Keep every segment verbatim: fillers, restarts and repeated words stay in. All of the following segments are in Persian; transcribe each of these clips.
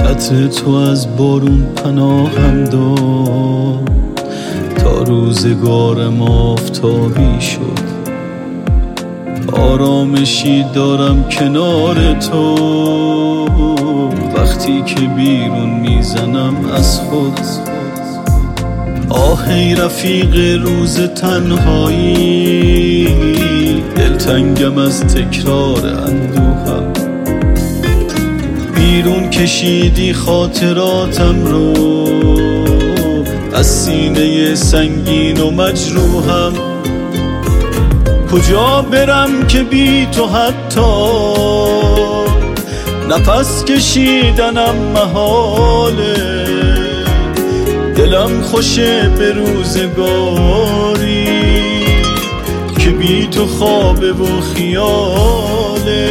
عطر تو از بارون پناهم داد تا روزگارم آفتابی شد. آرامشی دارم کنار تو وقتی که بیرون میزنم از خود. آهی رفیق روز تنهایی، دلتنگم از تکرار اندوهم. بیرون کشیدی خاطراتم رو از سینه سنگین و مجروحم. کجا برم که بی تو حتی نفس کشیدنم محاله. دلم خوشه به روزگاری که بی تو خوابه و خیاله.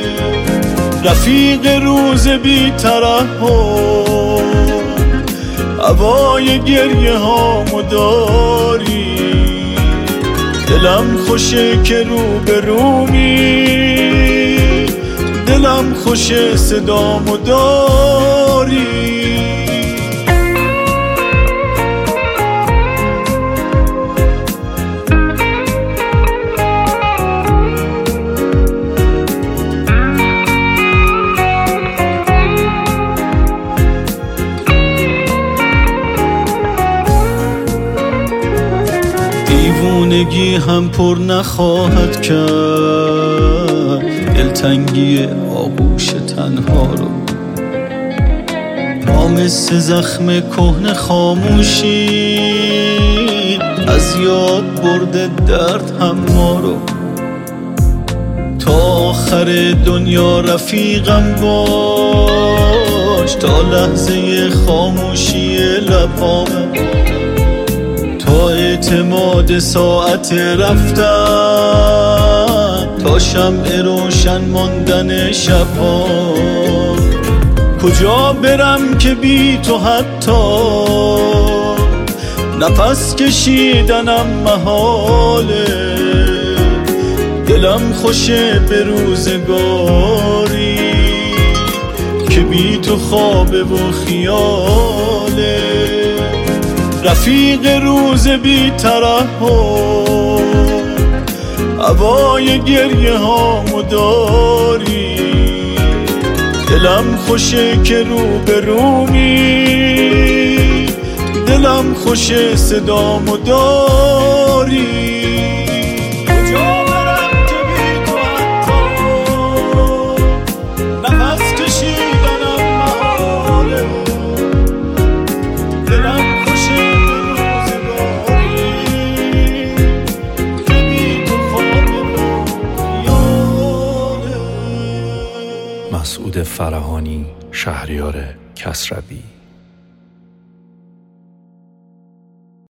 رفیق روز بی ترحم، هوای گریه هامو داری. دلم خوشه که رو به رومی، دلم خوشه صدامو داری. دیوونگی هم پر نخواهد کرد دلتنگی آغوش تنها رو. ما مثل زخم کهنه خاموشی از یاد برده درد هم ما رو. تا آخر دنیا رفیقم باش، تا لحظه خاموشی لبامم. تا اعتماد ساعت رفتن، تا شمع روشن ماندن شبها. کجا برم که بی تو حتی نفس کشیدنم محاله. دلم خوشه به روزگاری که بی تو خوابه و خیاله. رفیق روز بی ترحم، هوای گریه هامو داری. دلم خوشه که رو به رومی، دلم خوشه صدامو داری. مسعود فرهانی، شهریار کسروی.